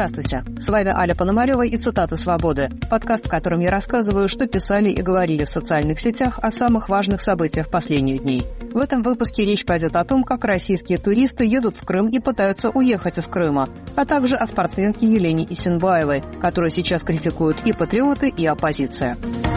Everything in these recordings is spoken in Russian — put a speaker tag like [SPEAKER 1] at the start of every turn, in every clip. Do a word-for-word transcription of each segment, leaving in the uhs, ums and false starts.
[SPEAKER 1] Здравствуйте, с вами Аля Пономарева и «Цитаты свободы», подкаст, в котором я рассказываю, что писали и говорили в социальных сетях о самых важных событиях последних дней. В этом выпуске речь пойдет о том, как российские туристы едут в Крым и пытаются уехать из Крыма, а также о спортсменке Елене Исенбаевой, которую сейчас критикуют и патриоты, и оппозиция.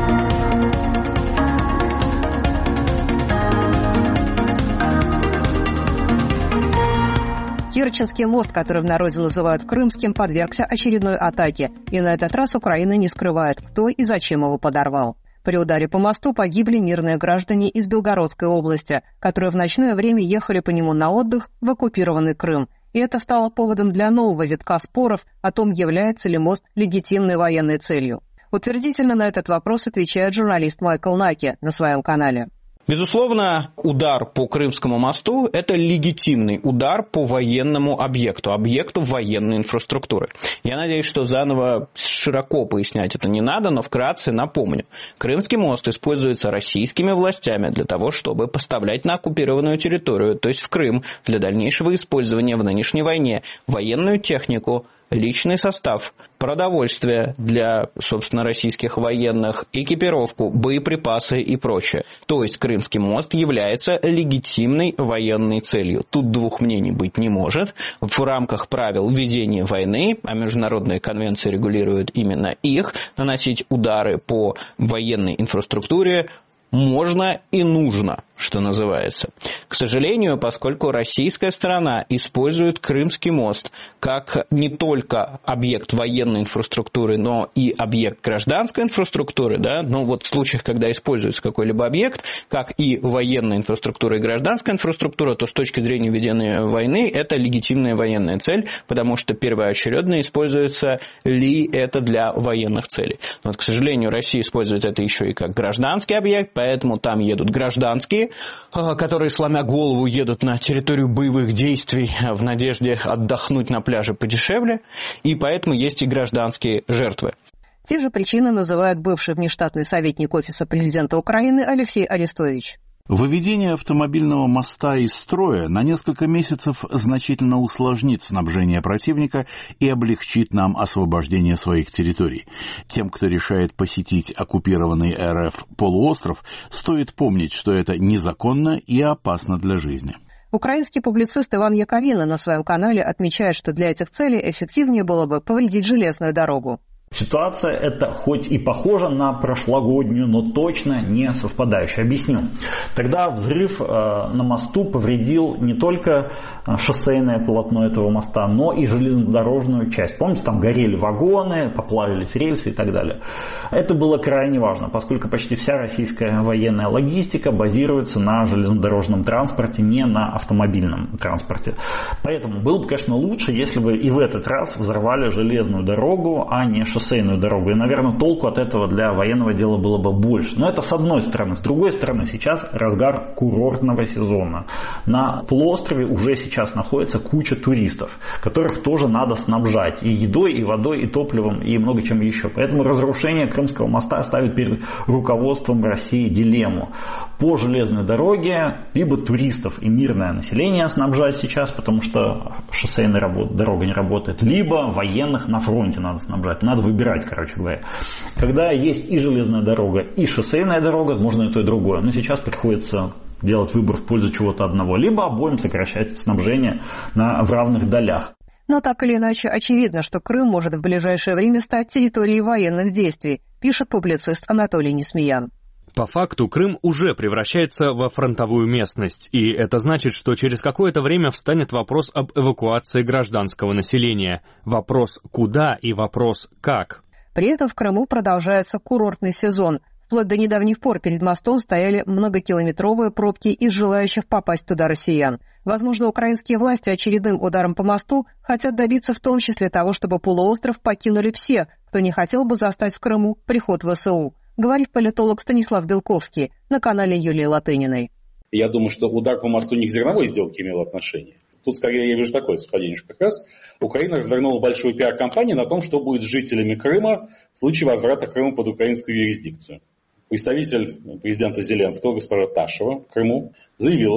[SPEAKER 1] Керченский мост, который в народе называют Крымским, подвергся очередной атаке. И на этот раз Украина не скрывает, кто и зачем его подорвал. При ударе по мосту погибли мирные граждане из Белгородской области, которые в ночное время ехали по нему на отдых в оккупированный Крым. И это стало поводом для нового витка споров о том, является ли мост легитимной военной целью. Утвердительно на этот вопрос отвечает журналист Майкл Наки на своем канале.
[SPEAKER 2] Безусловно, удар по Крымскому мосту – это легитимный удар по военному объекту, объекту военной инфраструктуры. Я надеюсь, что заново широко пояснять это не надо, но вкратце напомню. Крымский мост используется российскими властями для того, чтобы поставлять на оккупированную территорию, то есть в Крым, для дальнейшего использования в нынешней войне военную технику, личный состав, продовольствие для, собственно, российских военных, экипировку, боеприпасы и прочее. То есть Крымский мост является легитимной военной целью. Тут двух мнений быть не может. В рамках правил ведения войны, а международные конвенции регулируют именно их, наносить удары по военной инфраструктуре можно и нужно, что называется. К сожалению, поскольку российская сторона использует Крымский мост как не только объект военной инфраструктуры, но и объект гражданской инфраструктуры, да, но вот в случаях, когда используется какой-либо объект, как и военная инфраструктура и гражданская инфраструктура, то с точки зрения ведения войны это легитимная военная цель, потому что первоочередно используется ли это для военных целей. Но, вот, к сожалению, Россия использует это еще и как гражданский объект, поэтому там едут гражданские, которые, сломя голову, едут на территорию боевых действий в надежде отдохнуть на пляже подешевле, и поэтому есть и гражданские жертвы.
[SPEAKER 1] Те же причины называет бывший внештатный советник Офиса президента Украины Алексей Арестович.
[SPEAKER 3] Выведение автомобильного моста из строя на несколько месяцев значительно усложнит снабжение противника и облегчит нам освобождение своих территорий. Тем, кто решает посетить оккупированный РФ полуостров, стоит помнить, что это незаконно и опасно для жизни.
[SPEAKER 1] Украинский публицист Иван Яковина на своем канале отмечает, что для этих целей эффективнее было бы повредить железную дорогу.
[SPEAKER 4] Ситуация эта хоть и похожа на прошлогоднюю, но точно не совпадающая. Объясню. Тогда взрыв э, на мосту повредил не только шоссейное полотно этого моста, но и железнодорожную часть. Помните, там горели вагоны, поплавились рельсы и так далее. Это было крайне важно, поскольку почти вся российская военная логистика базируется на железнодорожном транспорте, не на автомобильном транспорте. Поэтому было бы, конечно, лучше, если бы и в этот раз взорвали железную дорогу, а не шоссейную. шоссейную дорогу. И, наверное, толку от этого для военного дела было бы больше. Но это с одной стороны. С другой стороны, сейчас разгар курортного сезона. На полуострове уже сейчас находится куча туристов, которых тоже надо снабжать и едой, и водой, и топливом, и много чем еще. Поэтому разрушение Крымского моста ставит перед руководством России дилемму. По железной дороге либо туристов и мирное население снабжать сейчас, потому что шоссейная работа, дорога не работает, либо военных на фронте надо снабжать. Надо выбирать, короче говоря. Когда есть и железная дорога, и шоссейная дорога, можно и то, и другое. Но сейчас приходится делать выбор в пользу чего-то одного. Либо обоим сокращать снабжение на, в равных долях.
[SPEAKER 1] Но так или иначе, очевидно, что Крым может в ближайшее время стать территорией военных действий, пишет публицист Анатолий Несмеян.
[SPEAKER 5] По факту Крым уже превращается во фронтовую местность, и это значит, что через какое-то время встанет вопрос об эвакуации гражданского населения. Вопрос «куда» и вопрос «как».
[SPEAKER 1] При этом в Крыму продолжается курортный сезон. Вплоть до недавних пор перед мостом стояли многокилометровые пробки из желающих попасть туда россиян. Возможно, украинские власти очередным ударом по мосту хотят добиться в том числе того, чтобы полуостров покинули все, кто не хотел бы застать в Крыму приход ВСУ. Говорит политолог Станислав Белковский на канале Юлии Латыниной.
[SPEAKER 6] Я думаю, что удар по мосту не к зерновой сделке имел отношение. Тут, скорее, я вижу такое совпадение, что как раз Украина развернула большую пиар-кампанию на том, что будет с жителями Крыма в случае возврата Крыма под украинскую юрисдикцию. Представитель президента Зеленского, госпожа Ташева, в Крыму заявила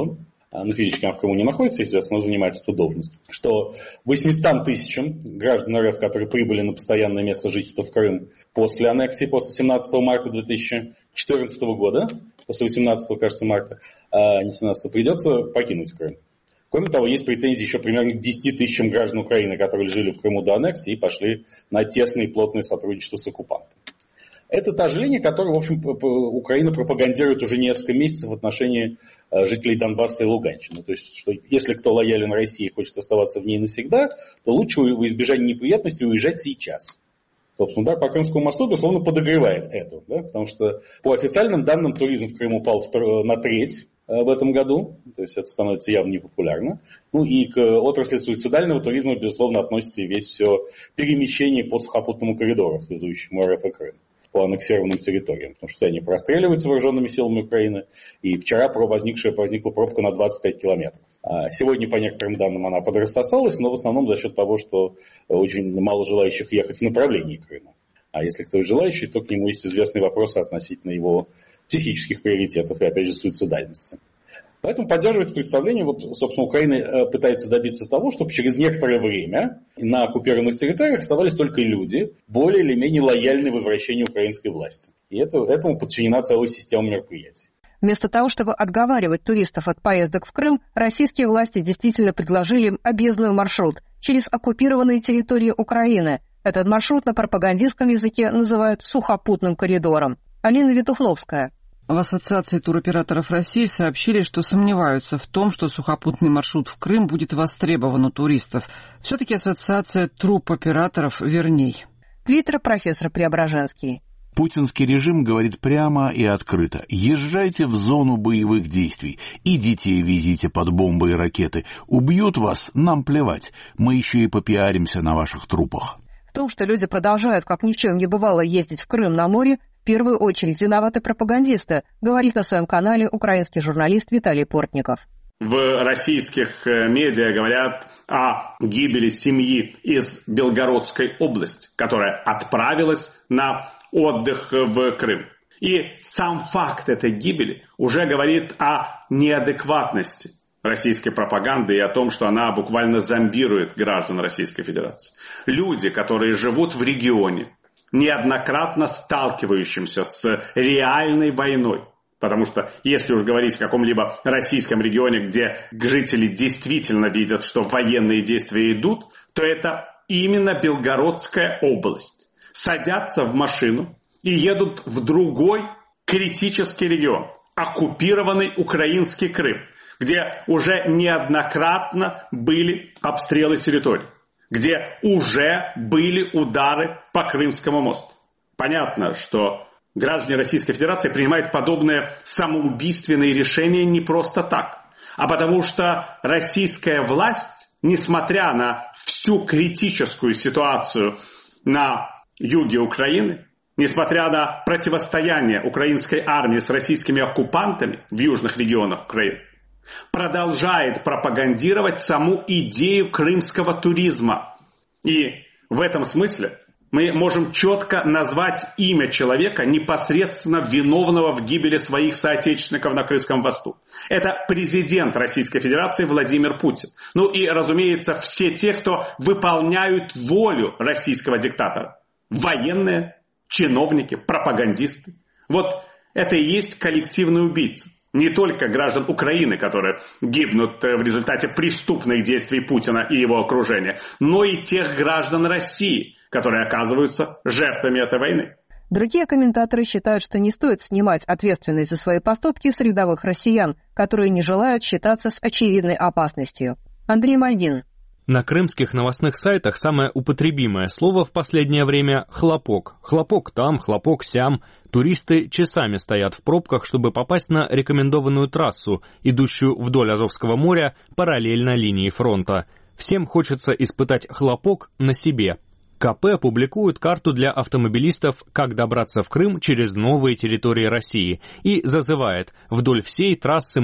[SPEAKER 6] но физически она в Крыму не находится, естественно, она занимает эту должность, что восемьсот тысячам граждан РФ, которые прибыли на постоянное место жительства в Крым после аннексии, после семнадцатого марта две тысячи четырнадцатого года, после восемнадцатого, кажется, марта, а не семнадцатого, придется покинуть Крым. Кроме того, есть претензии еще примерно к десяти тысячам граждан Украины, которые жили в Крыму до аннексии и пошли на тесное и плотное сотрудничество с оккупантом. Это та же линия, которую, в общем, Украина пропагандирует уже несколько месяцев в отношении жителей Донбасса и Луганщины. То есть, что если кто лоялен России и хочет оставаться в ней навсегда, то лучше в избежание неприятностей уезжать сейчас. Собственно, удар по Крымскому мосту, безусловно, подогревает это. Да? Потому что по официальным данным туризм в Крыму упал на треть в этом году. То есть это становится явно непопулярно. Ну и к отрасли суицидального туризма, безусловно, относится и весь все перемещение по сухопутному коридору, связующему РФ и Крым, по аннексированным территориям, потому что все они простреливаются вооруженными силами Украины, и вчера возникшая, возникла пробка на двадцать пять километров. А сегодня, по некоторым данным, она подрассосалась, но в основном за счет того, что очень мало желающих ехать в направлении Крыма. А если кто и желающий, то к нему есть известные вопросы относительно его психических приоритетов и, опять же, суицидальности. Поэтому поддерживать представление, вот, собственно, Украина пытается добиться того, чтобы через некоторое время на оккупированных территориях оставались только люди, более или менее лояльные возвращению украинской власти. И это, этому подчинена целая система мероприятий.
[SPEAKER 1] Вместо того, чтобы отговаривать туристов от поездок в Крым, российские власти действительно предложили им объездной маршрут через оккупированные территории Украины. Этот маршрут на пропагандистском языке называют сухопутным коридором. Алина Ветухловская.
[SPEAKER 7] В Ассоциации туроператоров России сообщили, что сомневаются в том, что сухопутный маршрут в Крым будет востребован у туристов. Все-таки ассоциация туроператоров верней.
[SPEAKER 1] Твиттер профессор Преображенский.
[SPEAKER 3] Путинский режим говорит прямо и открыто: езжайте в зону боевых действий и детей везите под бомбы и ракеты. Убьют вас, нам плевать, мы еще и попиаримся на ваших трупах.
[SPEAKER 1] В том, что люди продолжают, как ни в чем не бывало, ездить в Крым на море, в первую очередь виноваты пропагандисты, говорит на своем канале украинский журналист Виталий Портников.
[SPEAKER 8] В российских медиа говорят о гибели семьи из Белгородской области, которая отправилась на отдых в Крым. И сам факт этой гибели уже говорит о неадекватности российской пропаганды и о том, что она буквально зомбирует граждан Российской Федерации. Люди, которые живут в регионе, неоднократно сталкивающимся с реальной войной. Потому что если уж говорить о каком-либо российском регионе, где жители действительно видят, что военные действия идут, то это именно Белгородская область. Садятся в машину и едут в другой критический регион, оккупированный украинский Крым, где уже неоднократно были обстрелы территорий, где уже были удары по Крымскому мосту. Понятно, что граждане Российской Федерации принимают подобные самоубийственные решения не просто так, а потому что российская власть, несмотря на всю критическую ситуацию на юге Украины, несмотря на противостояние украинской армии с российскими оккупантами в южных регионах Украины, продолжает пропагандировать саму идею крымского туризма. И в этом смысле мы можем четко назвать имя человека, непосредственно виновного в гибели своих соотечественников на Крымском мосту. Это президент Российской Федерации Владимир Путин. Ну и, разумеется, все те, кто выполняют волю российского диктатора. Военные, чиновники, пропагандисты. Вот это и есть коллективный убийца. Не только граждан Украины, которые гибнут в результате преступных действий Путина и его окружения, но и тех граждан России, которые оказываются жертвами этой войны.
[SPEAKER 1] Другие комментаторы считают, что не стоит снимать ответственность за свои поступки с рядовых россиян, которые не желают считаться с очевидной опасностью. Андрей Мальгин.
[SPEAKER 5] На крымских новостных сайтах самое употребимое слово в последнее время – «хлопок». Хлопок там, хлопок сям. Туристы часами стоят в пробках, чтобы попасть на рекомендованную трассу, идущую вдоль Азовского моря параллельно линии фронта. Всем хочется испытать хлопок на себе. КП публикует карту для автомобилистов «Как добраться в Крым через новые территории России» и зазывает: вдоль всей трассы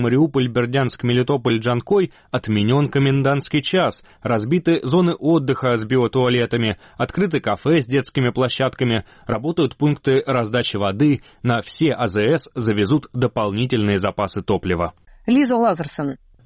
[SPEAKER 5] Мариуполь-Бердянск-Мелитополь-Джанкой отменен комендантский час, разбиты зоны отдыха с биотуалетами, открыты кафе с детскими площадками, работают пункты раздачи воды, на все АЗС завезут дополнительные запасы топлива.
[SPEAKER 1] Лиза Лазерсон.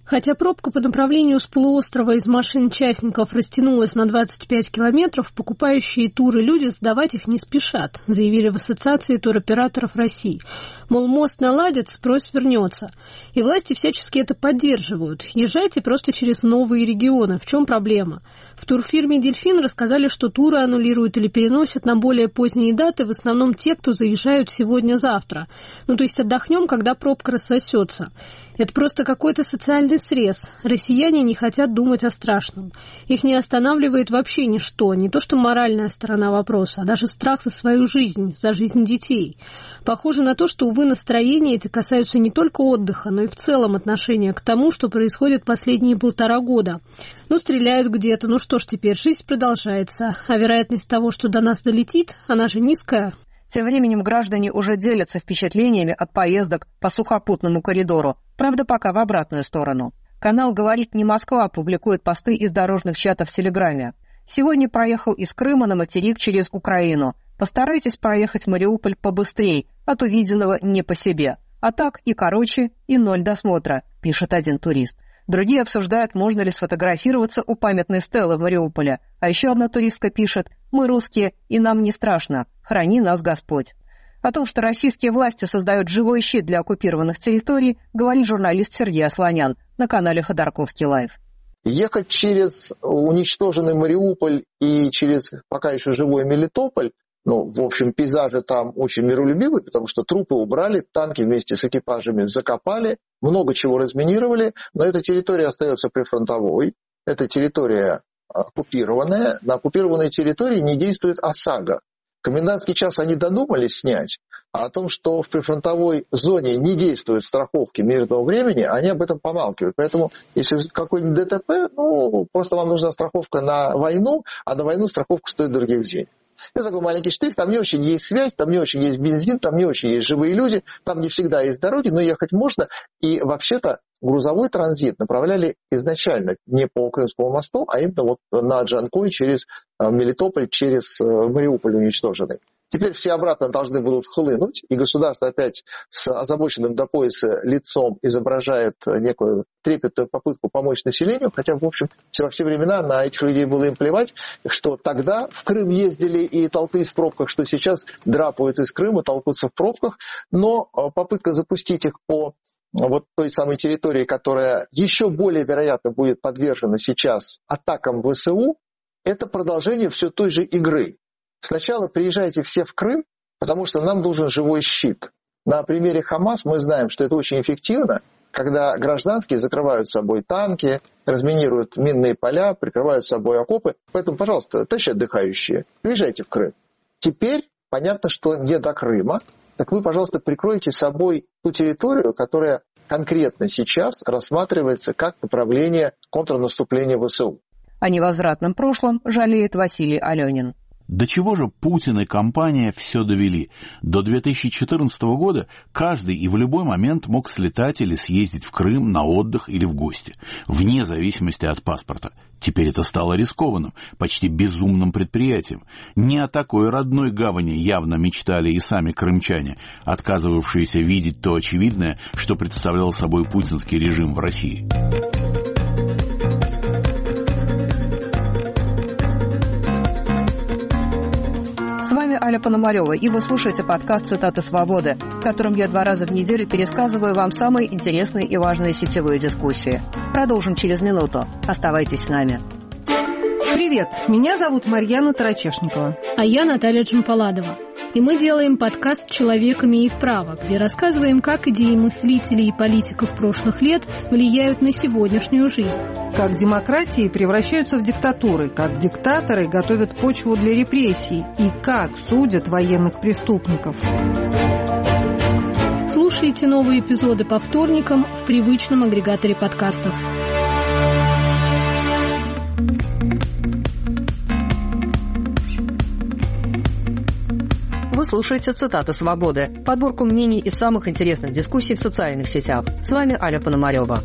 [SPEAKER 9] Хотя пробка по направлению с полуострова из машин частников растянулась на двадцать пять километров, покупающие туры люди сдавать их не спешат, заявили в Ассоциации туроператоров России. Мол, мост наладят, спрос вернется. И власти всячески это поддерживают. Езжайте просто через новые регионы. В чем проблема? В турфирме «Дельфин» рассказали, что туры аннулируют или переносят на более поздние даты в основном те, кто заезжают сегодня-завтра. Ну, то есть отдохнем, когда пробка рассосется. Это просто какой-то социальный срез. Россияне не хотят думать о страшном. Их не останавливает вообще ничто, не то что моральная сторона вопроса, а даже страх за свою жизнь, за жизнь детей. Похоже на то, что, увы, настроения эти касаются не только отдыха, но и в целом отношения к тому, что происходит последние полтора года. Ну, стреляют где-то, ну что ж теперь, жизнь продолжается, а вероятность того, что до нас долетит, она же низкая.
[SPEAKER 1] Тем временем граждане уже делятся впечатлениями от поездок по сухопутному коридору, правда, пока в обратную сторону. Канал «Говорит не Москва» публикует посты из дорожных чатов в Телеграме. Сегодня проехал из Крыма на материк через Украину. Постарайтесь проехать Мариуполь побыстрее, от увиденного не по себе. А так и короче, и ноль досмотра, пишет один турист. Другие обсуждают, можно ли сфотографироваться у памятной стелы в Мариуполе. А еще одна туристка пишет: «Мы русские, и нам не страшно. Храни нас Господь». О том, что российские власти создают живой щит для оккупированных территорий, говорит журналист Сергей Асланян на канале Ходорковский Лайв.
[SPEAKER 10] Ехать через уничтоженный Мариуполь и через пока еще живой Мелитополь, ну, в общем, пейзажи там очень миролюбивые, потому что трупы убрали, танки вместе с экипажами закопали, много чего разминировали, но эта территория остается прифронтовой, эта территория оккупированная, на оккупированной территории не действует ОСАГО. Комендантский час они додумались снять, а о том, что в прифронтовой зоне не действуют страховки мирного времени, они об этом помалкивают. Поэтому, если какой-нибудь ДТП, ну, просто вам нужна страховка на войну, а на войну страховка стоит других денег. Это такой маленький штрих, там не очень есть связь, там не очень есть бензин, там не очень есть живые люди, там не всегда есть дороги, но ехать можно. И вообще-то грузовой транзит направляли изначально не по Крымскому мосту, а именно вот на Джанкой через Мелитополь, через Мариуполь уничтоженный. Теперь все обратно должны будут хлынуть, и государство опять с озабоченным до пояса лицом изображает некую трепетную попытку помочь населению, хотя, в общем, во все времена на этих людей было им плевать, что тогда в Крым ездили и толклись в пробках, что сейчас драпают из Крыма, толкутся в пробках, но попытка запустить их по вот той самой территории, которая еще более вероятно будет подвержена сейчас атакам ВСУ, это продолжение все той же игры. Сначала приезжайте все в Крым, потому что нам нужен живой щит. На примере ХАМАС мы знаем, что это очень эффективно, когда гражданские закрывают собой танки, разминируют минные поля, прикрывают собой окопы. Поэтому, пожалуйста, товарищи отдыхающие, приезжайте в Крым. Теперь понятно, что не до Крыма. Так вы, пожалуйста, прикройте собой ту территорию, которая конкретно сейчас рассматривается как направление контрнаступления ВСУ.
[SPEAKER 1] О невозвратном прошлом жалеет Василий Аленин.
[SPEAKER 3] До чего же Путин и компания все довели? До две тысячи четырнадцатого года каждый и в любой момент мог слетать или съездить в Крым на отдых или в гости, вне зависимости от паспорта. Теперь это стало рискованным, почти безумным предприятием. Не о такой родной гавани явно мечтали и сами крымчане, отказывавшиеся видеть то очевидное, что представлял собой путинский режим в России.
[SPEAKER 1] С вами Аля Пономарева, и вы слушаете подкаст «Цитаты свободы», в котором я два раза в неделю пересказываю вам самые интересные и важные сетевые дискуссии. Продолжим через минуту. Оставайтесь с нами.
[SPEAKER 11] Привет, меня зовут Марьяна Тарачешникова.
[SPEAKER 9] А я Наталья Джампаладова. И мы делаем подкаст «Человек имеет право», где рассказываем, как идеи мыслителей и политиков прошлых лет влияют на сегодняшнюю жизнь.
[SPEAKER 11] Как демократии превращаются в диктатуры, как диктаторы готовят почву для репрессий и как судят военных преступников.
[SPEAKER 9] Слушайте новые эпизоды по вторникам в привычном агрегаторе подкастов.
[SPEAKER 1] Вы слушаете «Цитаты свободы», подборку мнений из самых интересных дискуссий в социальных сетях. С вами Аля Пономарева.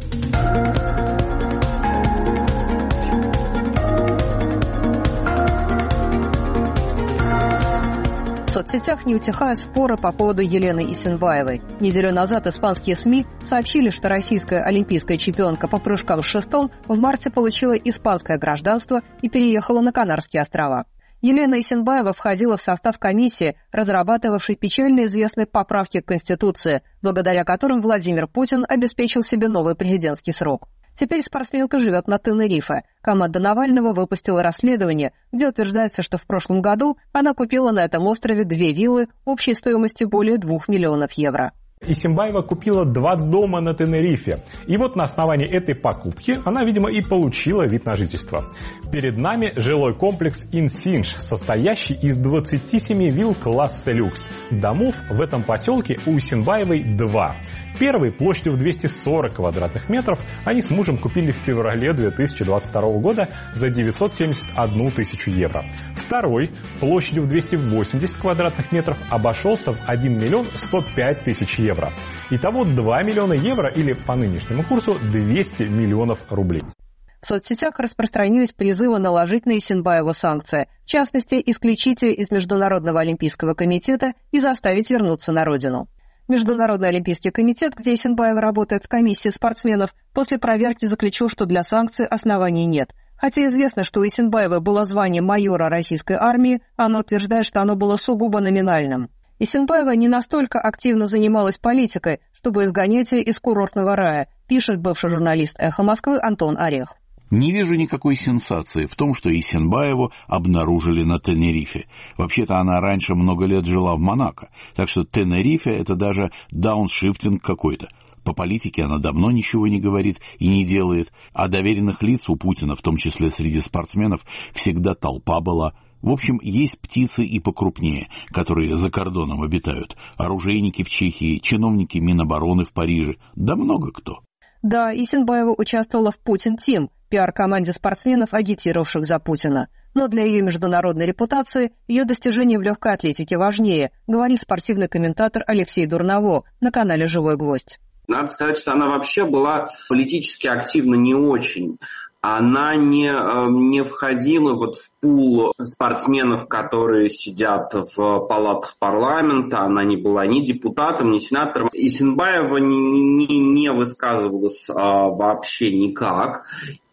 [SPEAKER 1] соцсетях не утихают споры по поводу Елены Исенбаевой. Неделю назад испанские СМИ сообщили, что российская олимпийская чемпионка по прыжкам с шестом в марте получила испанское гражданство и переехала на Канарские острова. Елена Исенбаева входила в состав комиссии, разрабатывавшей печально известные поправки к Конституции, благодаря которым Владимир Путин обеспечил себе новый президентский срок. Теперь спортсменка живет на Тенерифе. Команда Навального выпустила расследование, где утверждается, что в прошлом году она купила на этом острове две виллы общей стоимостью более двух миллионов евро.
[SPEAKER 12] Исенбаева купила два дома на Тенерифе. И вот на основании этой покупки она, видимо, и получила вид на жительство. Перед нами жилой комплекс Инсинж, состоящий из двадцати семи вилл класса люкс. Домов в этом поселке у Исенбаевой два. Первый площадью в двести сорок квадратных метров они с мужем купили в феврале две тысячи двадцать второго года за девятьсот семьдесят одну тысячу евро. Второй площадью в двести восемьдесят квадратных метров обошелся в один миллион сто пять тысяч евро. Итого два миллиона евро или по нынешнему курсу двести миллионов рублей.
[SPEAKER 1] В соцсетях распространились призывы наложить на Исенбаеву санкции, в частности, исключить ее из Международного олимпийского комитета и заставить вернуться на родину. Международный олимпийский комитет, где Исенбаева работает в комиссии спортсменов, после проверки заключил, что для санкций оснований нет. Хотя известно, что у Исенбаевой было звание майора российской армии, она утверждает, что оно было сугубо номинальным. Исенбаева не настолько активно занималась политикой, чтобы изгонять ее из курортного рая, пишет бывший журналист «Эхо Москвы» Антон Орех.
[SPEAKER 3] Не вижу никакой сенсации в том, что Исенбаеву обнаружили на Тенерифе. Вообще-то она раньше много лет жила в Монако, так что Тенерифе — это даже дауншифтинг какой-то. По политике она давно ничего не говорит и не делает, а доверенных лиц у Путина, в том числе среди спортсменов, всегда толпа была. В общем, есть птицы и покрупнее, которые за кордоном обитают. Оружейники в Чехии, чиновники Минобороны в Париже, да много кто.
[SPEAKER 1] Да, Исенбаева участвовала в «Путин-Тим», пиар-команде спортсменов, агитировавших за Путина. Но для ее международной репутации ее достижения в легкой атлетике важнее, говорит спортивный комментатор Алексей Дурново на канале «Живой гвоздь».
[SPEAKER 13] Надо сказать, что она вообще была политически активна не очень. Она не, не входила вот в пул спортсменов, которые сидят в палатах парламента. Она не была ни депутатом, ни сенатором. Исенбаева не, не, не высказывалась а, вообще никак.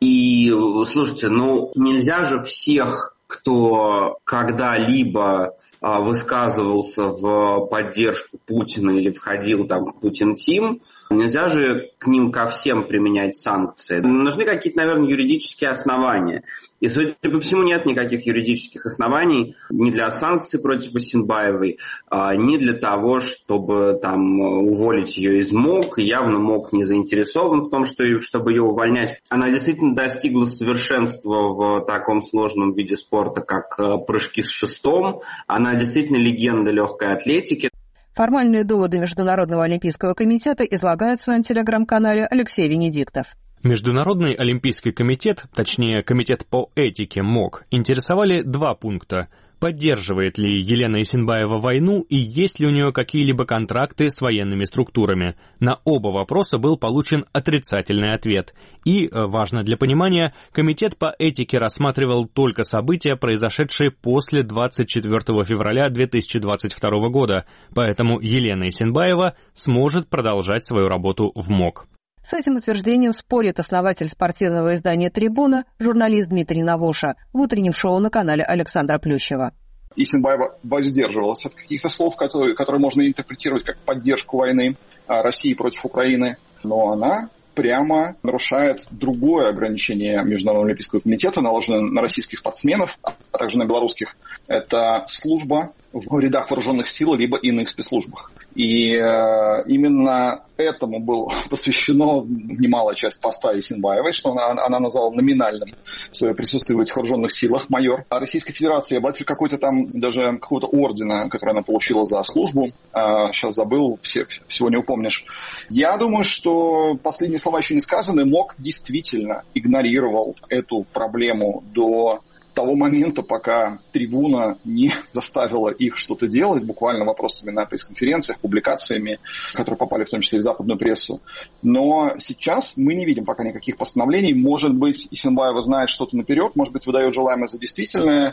[SPEAKER 13] И, слушайте, ну нельзя же всех, кто когда-либо высказывался в поддержку Путина или входил там в Путин-Тим, нельзя же к ним ко всем применять санкции. Нужны какие-то, наверное, юридические основания. И, судя по всему, нет никаких юридических оснований ни для санкций против Исенбаевой, ни для того, чтобы там уволить ее из МОК. Явно МОК не заинтересован в том, чтобы ее увольнять. Она действительно достигла совершенства в таком сложном виде спорта, как прыжки с шестом. Она действительно легенда легкой атлетики.
[SPEAKER 1] Формальные доводы Международного олимпийского комитета излагает в своем телеграм-канале Алексей Венедиктов.
[SPEAKER 5] Международный олимпийский комитет, точнее комитет по этике МОК, интересовали два пункта. Поддерживает ли Елена Исенбаева войну и есть ли у нее какие-либо контракты с военными структурами? На оба вопроса был получен отрицательный ответ. И, важно для понимания, комитет по этике рассматривал только события, произошедшие после двадцать четвёртого февраля две тысячи двадцать второго года, поэтому Елена Исенбаева сможет продолжать свою работу в МОК.
[SPEAKER 1] С этим утверждением спорит основатель спортивного издания «Трибуна», журналист Дмитрий Навоша, в утреннем шоу на канале Александра Плющева.
[SPEAKER 14] Исенбаева воздерживалась от каких-то слов, которые, которые можно интерпретировать как поддержку войны России против Украины, но она прямо нарушает другое ограничение Международного олимпийского комитета, наложенное на российских спортсменов, а также на белорусских. Это служба в рядах вооруженных сил либо иных спецслужбах. И э, именно этому был посвящена немалая часть поста Исенбаевой, что она, она назвала номинальным свое присутствие в этих вооруженных силах, майор. А Российской Федерации обладатель какой-то там, даже какого-то ордена, который она получила за службу, э, сейчас забыл, все, всего не упомнишь. Я думаю, что последние слова еще не сказаны, МОК действительно игнорировал эту проблему до того момента, пока трибуна не заставила их что-то делать, буквально вопросами на пресс-конференциях, публикациями, которые попали в том числе и в западную прессу. Но сейчас мы не видим пока никаких постановлений. Может быть, Исенбаева знает что-то наперед, может быть, выдает желаемое за действительное.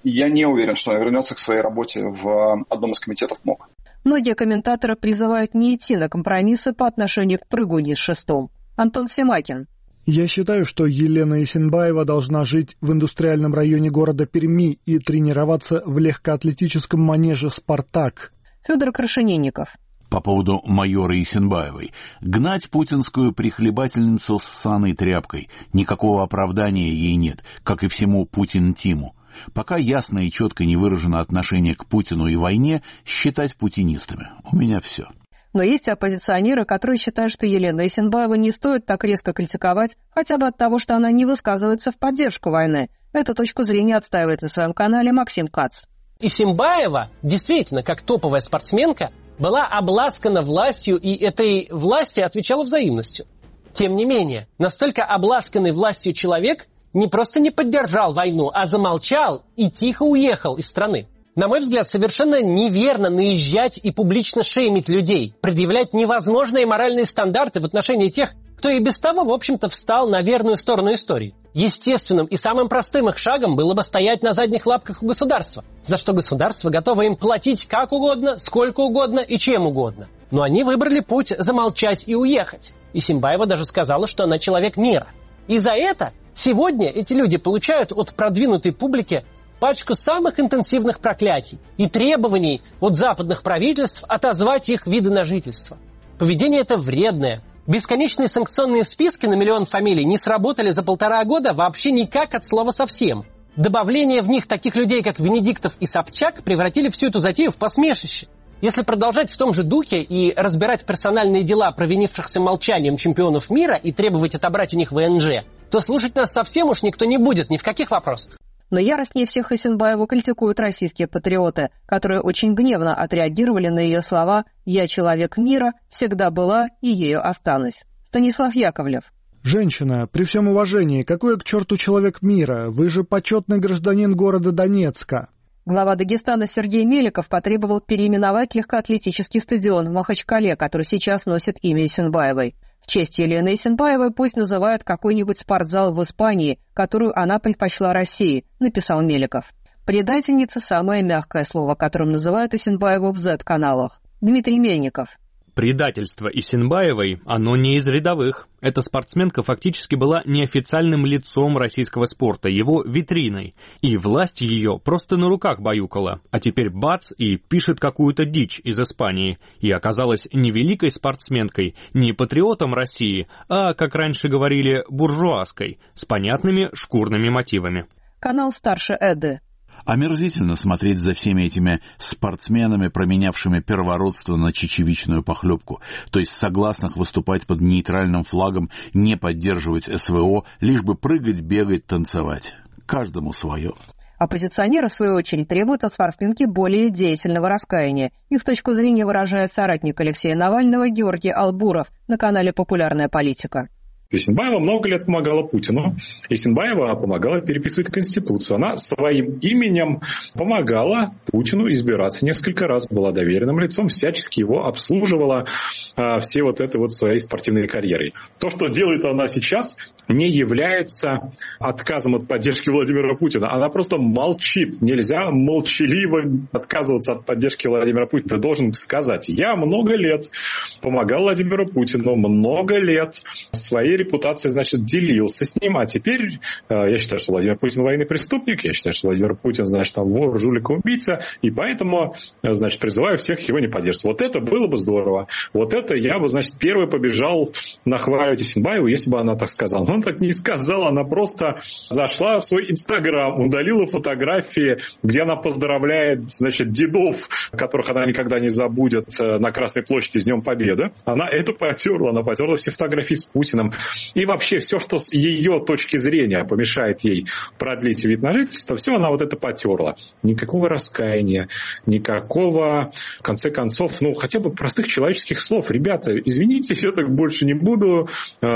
[SPEAKER 14] я не уверен, что она вернется к своей работе в одном из комитетов МОК.
[SPEAKER 1] Многие комментаторы призывают не идти на компромиссы по отношению к прыгуне с шестом. Антон Семакин.
[SPEAKER 15] Я считаю, что Елена Исенбаева должна жить в индустриальном районе города Перми и тренироваться в легкоатлетическом манеже «Спартак».
[SPEAKER 1] Федор Крашенинников.
[SPEAKER 3] По поводу майора Исенбаевой. Гнать путинскую прихлебательницу с ссаной тряпкой. Никакого оправдания ей нет, как и всему Путин-тиму. Пока ясно и четко не выражено отношение к Путину и войне, считать путинистами. У меня все.
[SPEAKER 1] Но есть оппозиционеры, которые считают, что Елена Исенбаева не стоит так резко критиковать, хотя бы от того, что она не высказывается в поддержку войны. Эту точку зрения отстаивает на своем канале Максим Кац.
[SPEAKER 16] Исенбаева, действительно, как топовая спортсменка, была обласкана властью и этой власти отвечала взаимностью. Тем не менее, настолько обласканный властью человек не просто не поддержал войну, а замолчал и тихо уехал из страны. На мой взгляд, совершенно неверно наезжать и публично шеймить людей, предъявлять невозможные моральные стандарты в отношении тех, кто и без того, в общем-то, встал на верную сторону истории. Естественным и самым простым их шагом было бы стоять на задних лапках у государства, за что государство готово им платить как угодно, сколько угодно и чем угодно. Но они выбрали путь замолчать и уехать. Исенбаева даже сказала, что она человек мира. И за это сегодня эти люди получают от продвинутой публики пачку самых интенсивных проклятий и требований от западных правительств отозвать их виды на жительство. Поведение это вредное. Бесконечные санкционные списки на миллион фамилий не сработали за полтора года вообще никак от слова совсем. Добавление в них таких людей, как Венедиктов и Собчак, превратили всю эту затею в посмешище. Если продолжать в том же духе и разбирать персональные дела провинившихся молчанием чемпионов мира и требовать отобрать у них ВНЖ, то слушать нас совсем уж никто не будет ни в каких вопросах.
[SPEAKER 1] Но яростнее всех Исенбаеву критикуют российские патриоты, которые очень гневно отреагировали на ее слова «Я человек мира, всегда была и ею останусь». Станислав Яковлев.
[SPEAKER 15] Женщина, при всем уважении, какой к черту человек мира? Вы же почетный гражданин города Донецка.
[SPEAKER 1] Глава Дагестана Сергей Меликов потребовал переименовать легкоатлетический стадион в Махачкале, который сейчас носит имя Исенбаевой. В честь Елены Исенбаевой пусть называют какой-нибудь спортзал в Испании, которую она предпочла России, написал Меликов. Предательница – самое мягкое слово, которым называют Исенбаеву в зет-каналах. Дмитрий Мельников.
[SPEAKER 5] Предательство Исенбаевой, оно не из рядовых. Эта спортсменка фактически была неофициальным лицом российского спорта, его витриной. И власть ее просто на руках баюкала. А теперь бац, и пишет какую-то дичь из Испании. И оказалась не великой спортсменкой, не патриотом России, а, как раньше говорили, буржуазской, с понятными шкурными мотивами.
[SPEAKER 1] Канал «Старше Эды».
[SPEAKER 3] Омерзительно смотреть за всеми этими спортсменами, променявшими первородство на чечевичную похлебку, то есть согласных выступать под нейтральным флагом, не поддерживать СВО, лишь бы прыгать, бегать, танцевать. Каждому свое.
[SPEAKER 1] Оппозиционеры, в свою очередь, требуют от спортсменки более деятельного раскаяния. Их точку зрения выражает соратник Алексея Навального Георгий Албуров на канале «Популярная политика».
[SPEAKER 17] Исенбаева много лет помогала Путину. Исенбаева помогала переписывать Конституцию. Она своим именем помогала Путину избираться несколько раз. Была доверенным лицом, всячески его обслуживала а, все вот это вот своей спортивной карьерой. То, что делает она сейчас, не является отказом от поддержки Владимира Путина. Она просто молчит. Нельзя молчаливо отказываться от поддержки Владимира Путина. Ты должен сказать: я много лет помогал Владимиру Путину, много лет своей репутацией, значит, делился с ним, а теперь э, я считаю, что Владимир Путин военный преступник, я считаю, что Владимир Путин, значит, там вор, жулик, убийца, и поэтому, э, значит, призываю всех его не поддерживать. Вот это было бы здорово. Вот это я бы, значит, первый побежал нахваливать Исенбаеву, если бы она так сказала. Но она так не сказала, она просто зашла в свой Инстаграм, удалила фотографии, где она поздравляет, значит, дедов, которых она никогда не забудет, э, на Красной площади с Днем Победы. Она это потерла, она потерла все фотографии с Путиным. И вообще все, что с ее точки зрения помешает ей продлить вид на жительство, все она вот это потерла. Никакого раскаяния, никакого, в конце концов, ну, хотя бы простых человеческих слов. Ребята, извините, я так больше не буду,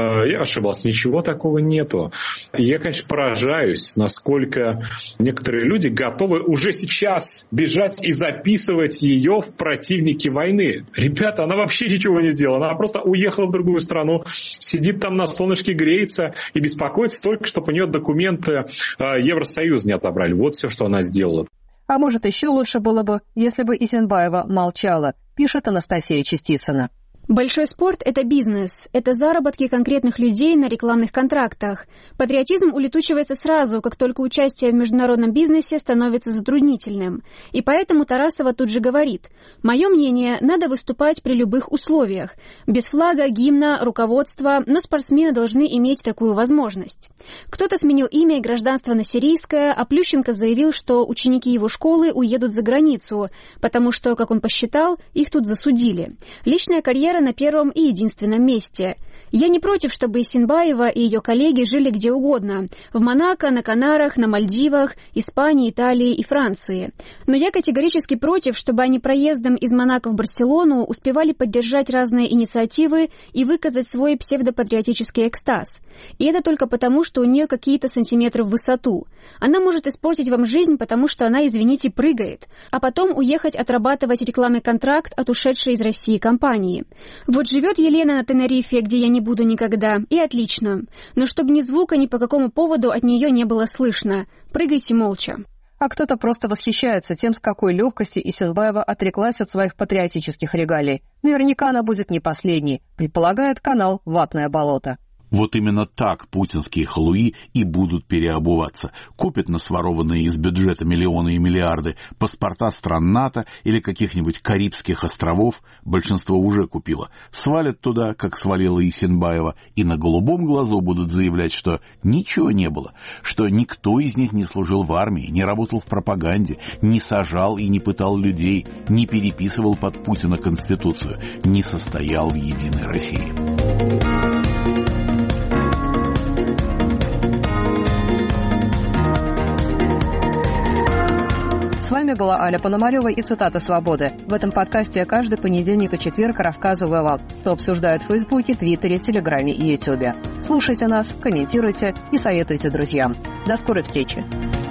[SPEAKER 17] я ошибался. Ничего такого нету. Я, конечно, поражаюсь, насколько некоторые люди готовы уже сейчас бежать и записывать ее в противники войны. Ребята, она вообще ничего не сделала. Она просто уехала в другую страну, сидит там на солнышке греется и беспокоится только, чтобы у нее документы Евросоюза не отобрали. Вот все, что она сделала.
[SPEAKER 1] А может, еще лучше было бы, если бы Исенбаева молчала, пишет Анастасия Частицына.
[SPEAKER 18] Большой спорт – это бизнес, это заработки конкретных людей на рекламных контрактах. Патриотизм улетучивается сразу, как только участие в международном бизнесе становится затруднительным. И поэтому Тарасова тут же говорит: «Мое мнение, надо выступать при любых условиях. Без флага, гимна, руководства, но спортсмены должны иметь такую возможность». Кто-то сменил имя и гражданство на сирийское, а Плющенко заявил, что ученики его школы уедут за границу, потому что, как он посчитал, их тут засудили. Личная карьера на первом и единственном месте. Я не против, чтобы Исенбаева и ее коллеги жили где угодно – в Монако, на Канарах, на Мальдивах, Испании, Италии и Франции. Но я категорически против, чтобы они проездом из Монако в Барселону успевали поддержать разные инициативы и выказать свой псевдопатриотический экстаз. И это только потому, что у нее какие-то сантиметры в высоту. Она может испортить вам жизнь, потому что она, извините, прыгает, а потом уехать отрабатывать рекламный контракт от ушедшей из России компании. Вот живет Елена на Тенерифе, где я не буду никогда, и отлично. Но чтобы ни звука ни по какому поводу от нее не было слышно. Прыгайте молча.
[SPEAKER 1] А кто-то просто восхищается тем, с какой легкостью Исенбаева отреклась от своих патриотических регалий. Наверняка она будет не последней, предполагает канал «Ватное болото».
[SPEAKER 3] Вот именно так путинские халуи и будут переобуваться. Купят на сворованные из бюджета миллионы и миллиарды паспорта стран НАТО или каких-нибудь Карибских островов, большинство уже купило, свалят туда, как свалила Исенбаева, и на голубом глазу будут заявлять, что ничего не было, что никто из них не служил в армии, не работал в пропаганде, не сажал и не пытал людей, не переписывал под Путина Конституцию, не состоял в Единой России.
[SPEAKER 1] С вами была Аля Пономарева и «Цитата свободы». В этом подкасте я каждый понедельник и четверг рассказываю вам, что обсуждают в Фейсбуке, Твиттере, Телеграме и Ютубе. Слушайте нас, комментируйте и советуйте друзьям. До скорой встречи!